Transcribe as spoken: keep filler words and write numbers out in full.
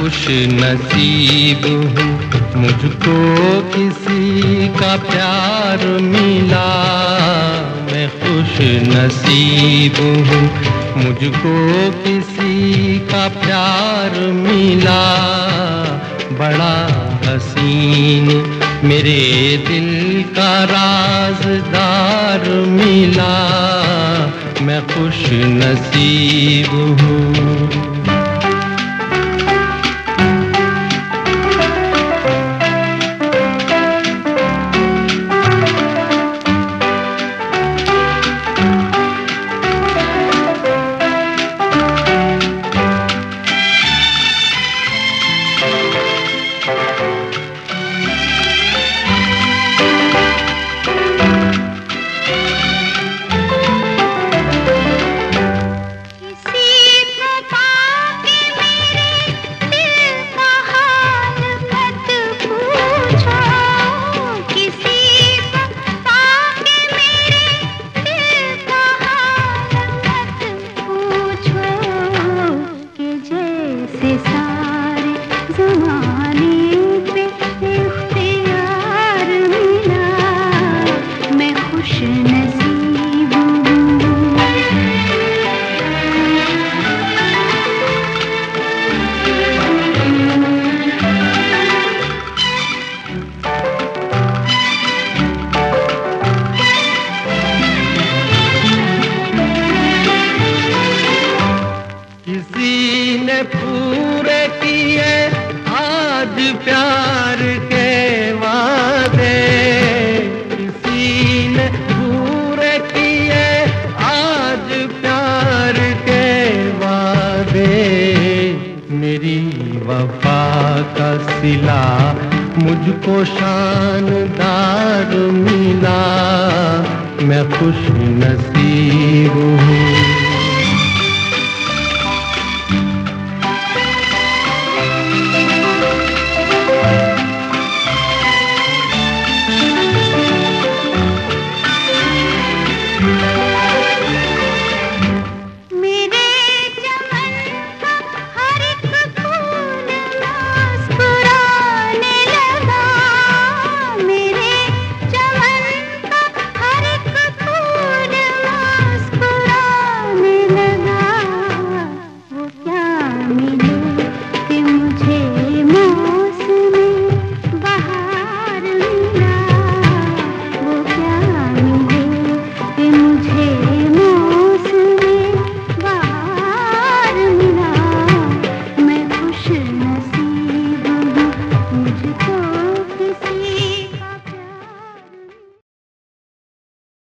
खुश नसीब हूँ, मुझको किसी का प्यार मिला। मैं खुश नसीब हूँ, मुझको किसी का प्यार मिला। बड़ा हसीन मेरे दिल का राज़दार मिला। मैं खुश नसीब हूँ। किसी ने पूरे किए आज प्यार के वादे, किसी ने पूरे किए आज प्यार के वादे। मेरी वफा का सिला मुझको शानदार मिला। मैं खुश नसीब हूँ।